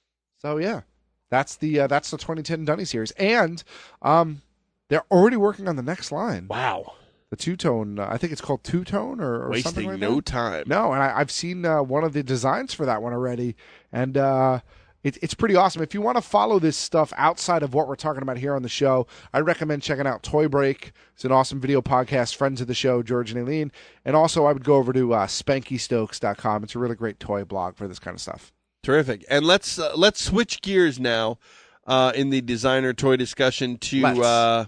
So yeah, that's the uh, that's the twenty ten Dunny series, and um, they're already working on the next line. Wow. The two tone, uh, I think it's called two tone or, or Wasting something like no that. time. No, and I, I've seen uh, one of the designs for that one already, and uh, it, it's pretty awesome. If you want to follow this stuff outside of what we're talking about here on the show, I recommend checking out Toy Break. It's an awesome video podcast, friends of the show, George and Aileen. And also, I would go over to uh, spanky stokes dot com. It's a really great toy blog for this kind of stuff. Terrific. And let's uh, let's switch gears now uh, in the designer toy discussion to Let's. uh,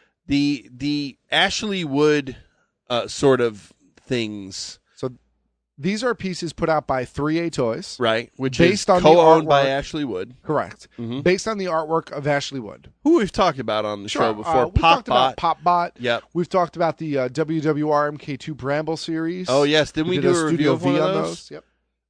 the the Ashley Wood uh, sort of things. So these are pieces put out by three A Toys. Right, which based is on the co-owned by artwork- Ashley Wood. Correct. Mm-hmm. Based on the artwork of Ashley Wood. Who we've talked about on the Sure. show before. Uh, we've talked about PopBot. Yep. We've talked about the uh, W W R M K two Bramble series. Oh, yes. Didn't we did do a review Studio of one V of on those? Yep.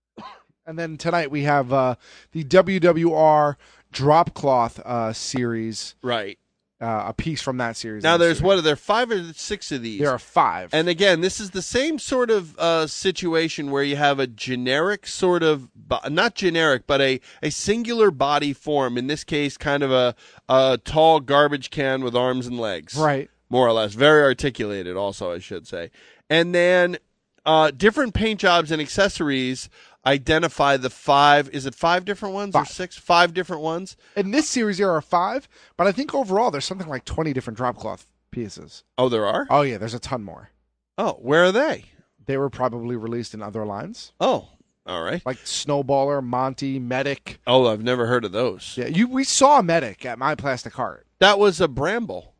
And then tonight we have uh, the W W R Drop Cloth uh, series. Right. Uh, a piece from that series. Now, in the there's studio. what? Are there five or six of these? There are five. And again, this is the same sort of uh, situation where you have a generic sort of, bo- not generic, but a, a singular body form. In this case, kind of a, a tall garbage can with arms and legs. Right. More or less. Very articulated, also, I should say. And then uh, different paint jobs and accessories identify the five. Is it five different ones Five. or six? Five different ones? In this series, there are five, but I think overall there's something like twenty different drop cloth pieces. Oh, there are? Oh, yeah, there's a ton more. Oh, where are they? They were probably released in other lines. Oh, all right. Like Snowballer, Monty, Medic. Oh, I've never heard of those. Yeah, you. We saw Medic at My Plastic Heart. That was a Bramble.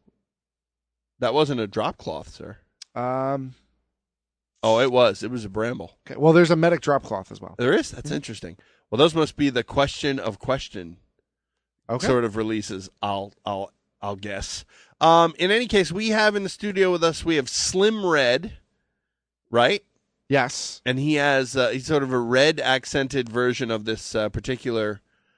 That wasn't a drop cloth, sir. Um. Oh, it was. It was a Bramble. Okay. Well, there's a Medic drop cloth as well. There is? That's interesting. Well, those must be the question of question Okay. sort of releases, I'll I'll I'll guess. Um, in any case, we have in the studio with us, we have Slim Red, right? Yes. And he has uh, he's sort of a red accented version of this uh, particular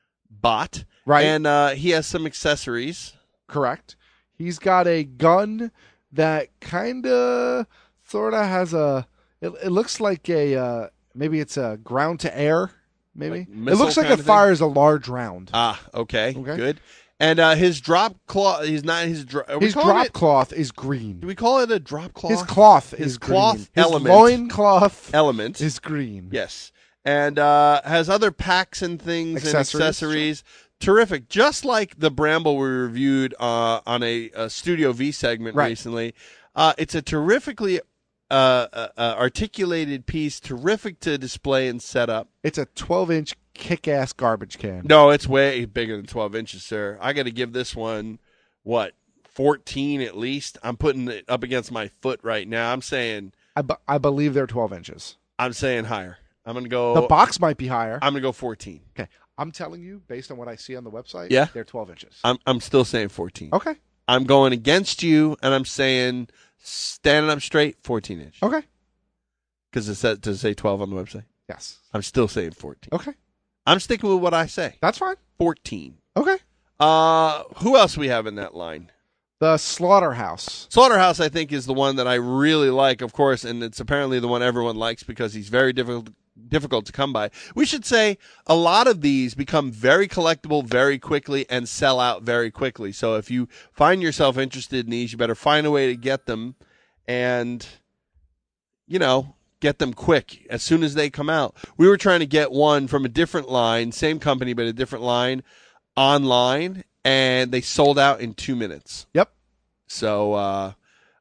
bot. Right. And uh, he has some accessories. Correct. He's got a gun that kind of, sort of has a. It, it looks like a. Uh, maybe it's a ground to air. Maybe Like it missile looks like kind it of thing? fires a large round. Ah, okay, Okay. good. And uh, his drop cloth, he's not his. Dro- are we His calling drop it- cloth is green. Do we call it a drop cloth? His cloth His is cloth green. element. His loin cloth element is green. Yes, and uh, has other packs and things Accessories, and accessories. Terrific, just like the Bramble we reviewed uh, on a, a Studio V segment Right. recently. Uh, it's a terrifically uh, uh, uh, articulated piece, terrific to display and set up. It's a twelve inch kick-ass garbage can. No, it's way bigger than twelve inches, sir. I got to give this one, what, fourteen at least? I'm putting it up against my foot right now. I'm saying, I, bu- I believe they're twelve inches. I'm saying higher. I'm going to go. The box might be higher. I'm going to go fourteen. Okay. I'm telling you, based on what I see on the website, Yeah? they're twelve inches. I'm I'm still saying fourteen. Okay. I'm going against you, and I'm saying standing up straight, fourteen inch. Okay. Because it says, does it say twelve on the website? Yes. I'm still saying fourteen. Okay. I'm sticking with what I say. That's fine. fourteen. Okay. Uh, who else we have in that line? The Slaughterhouse. Slaughterhouse, I think, is the one that I really like, of course, and it's apparently the one everyone likes because he's very difficult difficult to come by. We should say a lot of these become very collectible very quickly and sell out very quickly. So if you find yourself interested in these, you better find a way to get them and, you know, get them quick as soon as they come out. We were trying to get one from a different line, same company, but a different line online, and they sold out in two minutes. Yep. So uh,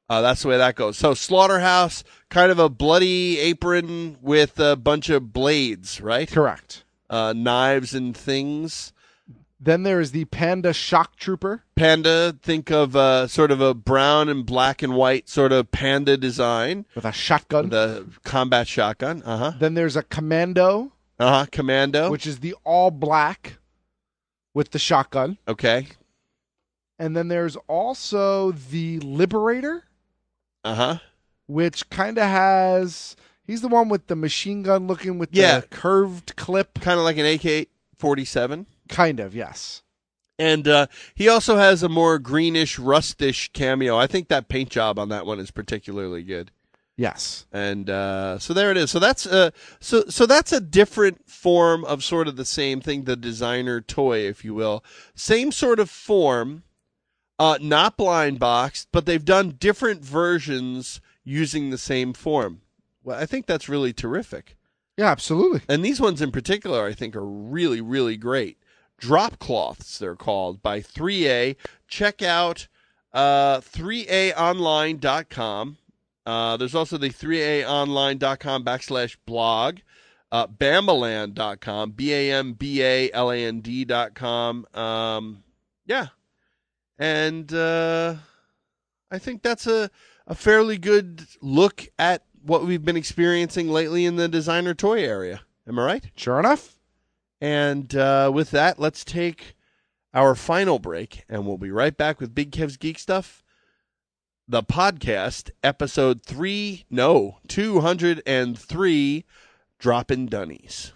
Uh, that's the way that goes. So Slaughterhouse, kind of a bloody apron with a bunch of blades, right? Correct. Uh, knives and things. Then there is the Panda Shock Trooper. Panda, think of uh, sort of a brown and black and white sort of panda design. With a shotgun. The combat shotgun. Uh-huh. Then there's a Commando. Uh-huh, Commando. Which is the all black with the shotgun. Okay. And then there's also the Liberator. Uh-huh. Which kind of has... He's the one with the machine gun looking with yeah. the curved clip. Kind of like an A K forty-seven. Kind of, yes. And uh, he also has a more greenish, rustish cameo. I think that paint job on that one is particularly good. Yes. And uh, so there it is. So that's uh, so so that's a different form of sort of the same thing, the designer toy, if you will. Same sort of form, uh, not blind boxed, but they've done different versions using the same form. Well, I think that's really terrific. Yeah, absolutely. And these ones in particular, I think, are really, really great. Drop cloths, they're called, by three A. Check out uh, three A online dot com. Uh, there's also the three A online dot com backslash blog, uh, bamaland dot com, B A M B A L A N D dot com. Um, yeah. And uh, I think that's a, a fairly good look at what we've been experiencing lately in the designer toy area. Am I right? Sure enough. And uh, with that, let's take our final break, and we'll be right back with Big Kev's Geek Stuff, the podcast, episode three, no, two hundred three, Droppin' Dunnies.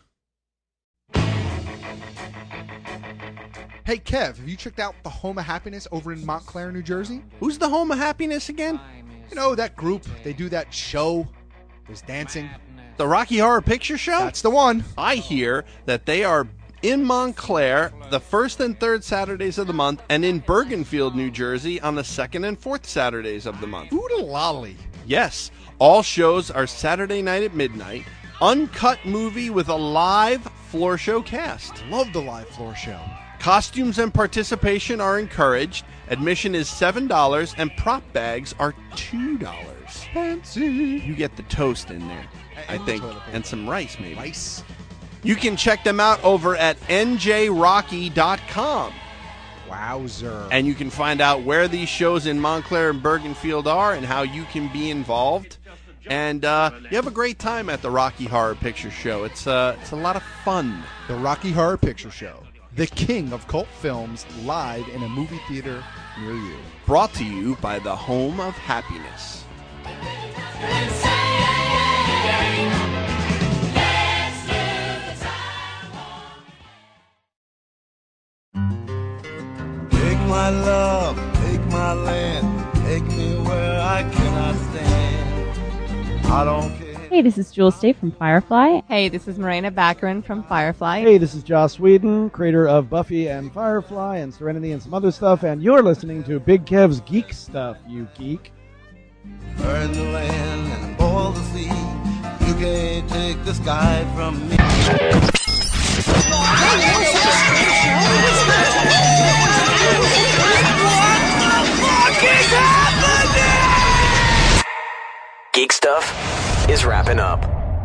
Hey, Kev, have you checked out the Home of Happiness over in Montclair, New Jersey? Who's the Home of Happiness again? You know, that group, they do that show, there's dancing. The Rocky Horror Picture Show? That's the one. I hear that they are in Montclair the first and third Saturdays of the month, and in Bergenfield, New Jersey on the second and fourth Saturdays of the month. Oodalolly. Yes, all shows are Saturday night at midnight. Uncut movie with a live floor show cast. Love the live floor show. Costumes and participation are encouraged. Admission is seven dollars, and prop bags are two dollars. Fancy. You get the toast in there, and I think, the and some rice maybe. Rice. You can check them out over at N J rocky dot com. Wowzer. And you can find out where these shows in Montclair and Bergenfield are and how you can be involved. And uh, you have a great time at the Rocky Horror Picture Show. It's, uh, it's a lot of fun. The Rocky Horror Picture Show. The king of cult films, live in a movie theater near you. Brought to you by the Home of Happiness. Take my love, take my land, take me where I cannot stand. I don't care. Hey, this is Jules State from Firefly. Hey, this is Marina Baccarin from Firefly. Hey, this is Joss Whedon, creator of Buffy and Firefly and Serenity and some other stuff, and you're listening to Big Kev's Geek Stuff, you geek. Burn the land and boil the sea. You can't take the sky from me. Geek Stuff is wrapping up.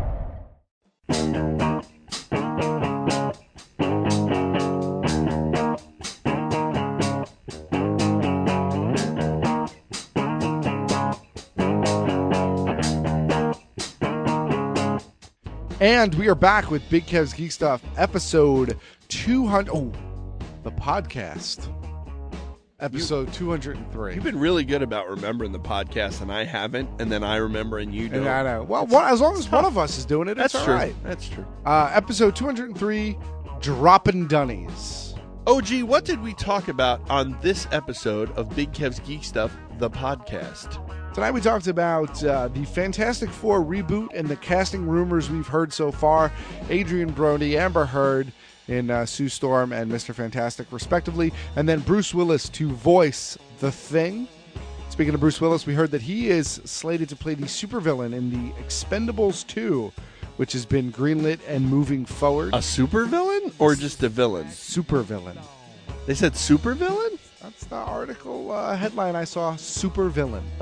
And we are back with Big Kev's Geek Stuff, episode two hundred. Oh, the podcast. Episode you, two hundred three. You've been really good about remembering the podcast, and I haven't, and then I remember and you don't. And I know. Well, one, as long as one of us is doing it, That's it's all true. right. That's true. Uh, episode two hundred three, Droppin' Dunnies. O G, what did we talk about on this episode of Big Kev's Geek Stuff, the podcast? Tonight we talked about uh, the Fantastic Four reboot and the casting rumors we've heard so far. Adrian Brody, Amber Heard in uh, Sue Storm and Mister Fantastic, respectively. And then Bruce Willis to voice The Thing. Speaking of Bruce Willis, we heard that he is slated to play the supervillain in the Expendables two, which has been greenlit and moving forward. A supervillain or just a villain? Supervillain. They said supervillain? That's the article uh, headline I saw, supervillain. Oh,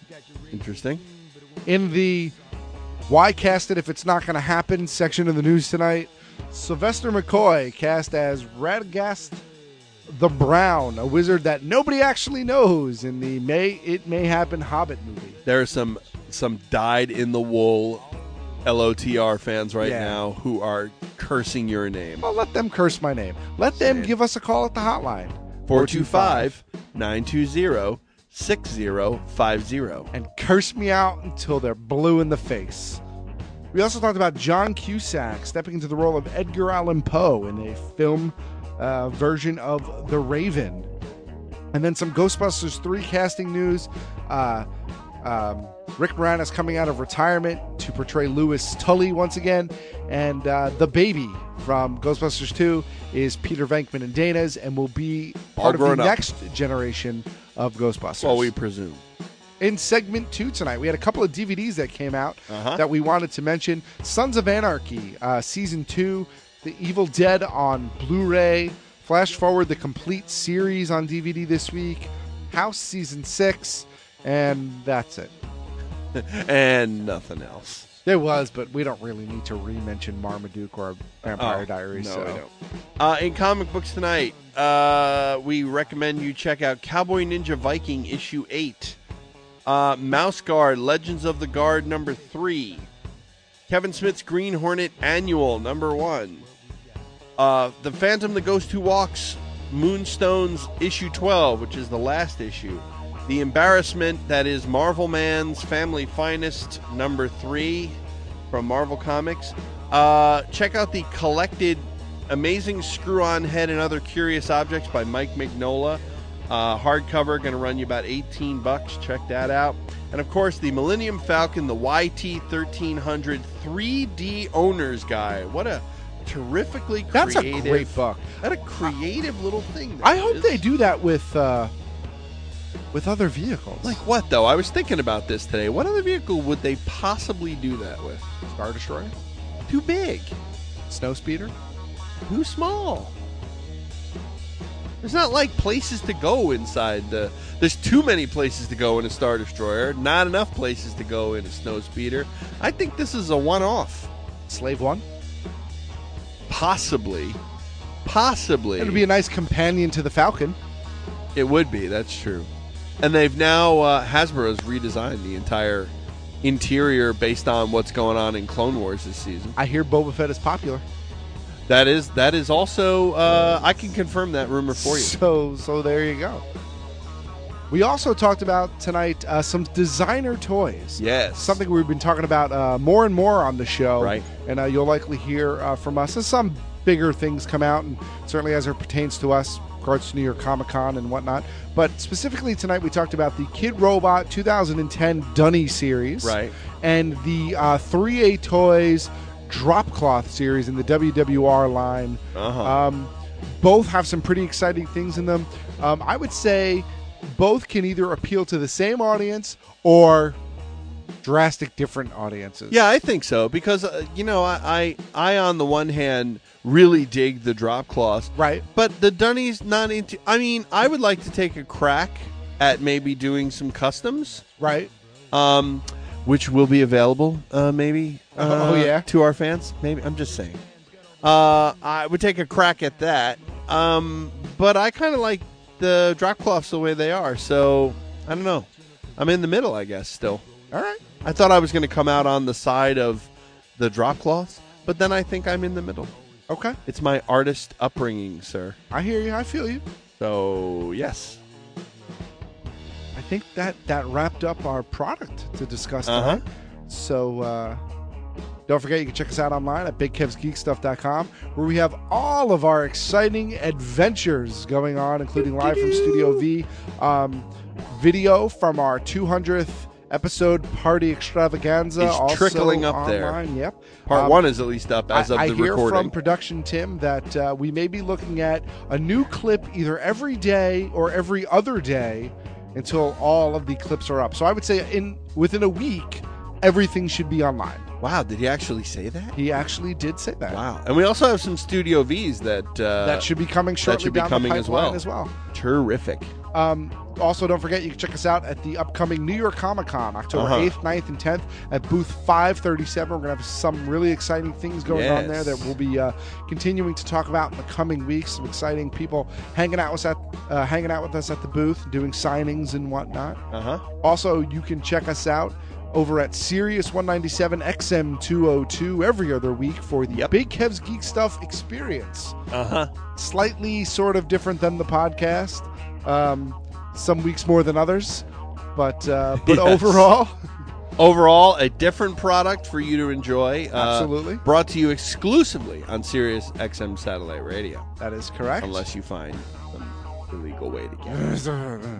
Interesting. In the Why Cast It If It's Not Going to Happen section of the news tonight, Sylvester McCoy cast as Radagast the Brown, a wizard that nobody actually knows in the May It May Happen Hobbit movie. There are some some dyed-in-the-wool L O T R fans right Yeah. now who are cursing your name. Well, let them curse my name. Let them give us a call at the hotline. four two five, nine two zero, six zero five zero. And curse me out until they're blue in the face. We also talked about John Cusack stepping into the role of Edgar Allan Poe in a film uh, version of The Raven. And then some Ghostbusters three casting news. Uh, um, Rick Moranis coming out of retirement to portray Louis Tully once again. And uh, the baby from Ghostbusters two is Peter Venkman and Dana's and will be part of the grown up. next generation of Ghostbusters. Well, we presume. In segment two tonight, we had a couple of D V Ds that came out Uh-huh. that we wanted to mention. Sons of Anarchy, uh, Season two, The Evil Dead on Blu-ray. Flash forward, the complete series on D V D this week. House Season six, and that's it. And nothing else. There was, but we don't really need to re-mention Marmaduke or Vampire Oh, Diaries. no, so. we don't. Uh, in comic books tonight, uh, we recommend you check out Cowboy Ninja Viking issue eight. Uh, Mouse Guard, Legends of the Guard number three. Kevin Smith's Green Hornet Annual number one. Uh, the Phantom, the Ghost Who Walks, Moonstones issue twelve, which is the last issue. The Embarrassment, that is Marvel Man's Family Finest number three from Marvel Comics. Uh, check out the collected Amazing Screw-On Head and Other Curious Objects by Mike Mignola. Uh, hardcover, going to run you about eighteen bucks. Check that out. And, of course, the Millennium Falcon, the Y T thirteen hundred three D Owner's Guide. What a terrifically creative... That's a great book. What a creative little thing. I that hope is. they do that with uh, with other vehicles. Like what, though? I was thinking about this today. What other vehicle would they possibly do that with? Star Destroyer? Too big. Snow Speeder? Too small. There's not like places to go inside the. There's too many places to go in a Star Destroyer. Not enough places to go in a Snow Speeder. I think this is a one-off. Slave One? Possibly. Possibly. It would be a nice companion to the Falcon. It would be. That's true. And they've now uh, Hasbro's redesigned the entire interior based on what's going on in Clone Wars this season. I hear Boba Fett is popular. That is that is also uh, I can confirm that rumor for you. So so there you go. We also talked about tonight uh, some designer toys. Yes. Something we've been talking about uh, more and more on the show. Right. And uh, you'll likely hear uh, from us as some bigger things come out, and certainly as it pertains to us, regards to New York Comic Con and whatnot. But specifically tonight, we talked about the Kid Robot two thousand ten Dunny series. Right. And the uh, three A Toys Drop Cloth series in the W W R line. Uh-huh. Um, both have some pretty exciting things in them. Um, I would say both can either appeal to the same audience or drastic different audiences. Yeah, I think so because uh, you know I, I I on the one hand really dig the drop cloths, right? But the Dunny's not into. I mean, I would like to take a crack at maybe doing some customs, right? Um, which will be available, uh, maybe. Uh, oh yeah, to our fans, maybe. I'm just saying. Uh, I would take a crack at that. Um, but I kind of like the drop cloths the way they are, so I don't know. I'm in the middle, I guess. Still, all right. I thought I was going to come out on the side of the drop cloths, but then I think I'm in the middle. Okay. It's my artist upbringing, sir. I hear you. I feel you. So, yes. I think that, that wrapped up our product to discuss Uh-huh. tonight. So, uh, don't forget, you can check us out online at big kevs geek stuff dot com, where we have all of our exciting adventures going on, including live from Studio V, um, video from our two hundredth episode party extravaganza. It's also trickling up online. there. Yep. Part Um, one is at least up as I, of I the hear recording. from production Tim that uh, we may be looking at a new clip either every day or every other day until all of the clips are up. So I would say in within a week, everything should be online. Wow, did he actually say that? He actually did say that. Wow. And we also have some Studio Vs that uh, That should be coming shortly that should be down coming the as pipeline well. as well. Terrific. Um, Also, don't forget, you can check us out at the upcoming New York Comic Con, October Uh-huh. eighth, ninth, and tenth at booth five thirty-seven. We're going to have some really exciting things going Yes. on there that we'll be uh, continuing to talk about in the coming weeks. Some exciting people hanging out with us at, uh, hanging out with us at the booth, doing signings and whatnot. Uh-huh. Also, you can check us out over at Sirius one ninety-seven X M two oh two every other week for the Yep. Big Kev's Geek Stuff experience. Uh-huh. Slightly sort of different than the podcast. Um, some weeks more than others. But uh, but Yes. overall... Overall, a different product for you to enjoy. Uh, Absolutely. Brought to you exclusively on Sirius X M Satellite Radio. That is correct. Unless you find some illegal way to get it. And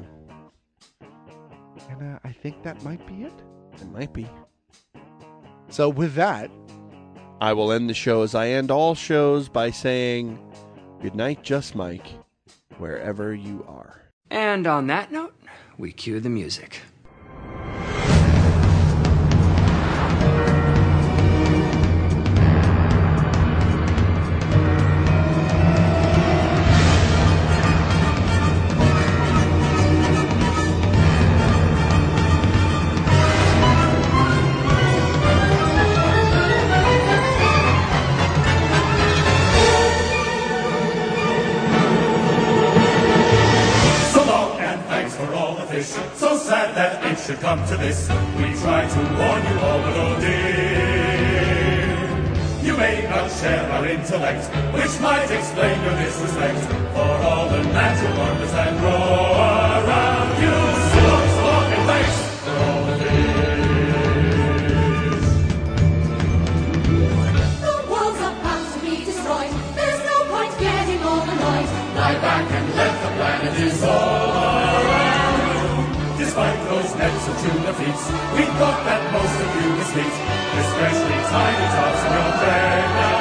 uh, I think that might be it. It might be. So with that, I will end the show as I end all shows by saying, good night, Just Mike, wherever you are. And on that note, we cue the music. So sad that it should come to this. We try to warn you all, but oh dear, you may not share our intellect, which might explain your disrespect for all the natural wonders that grow around you. So long, so long, and thanks for all of this. The world's about to be destroyed. There's no point getting all annoyed. Lie back and let the planet dissolve. Despite those nets of tuna feet, we thought that most of you was neat, especially tiny tots in your pregnant.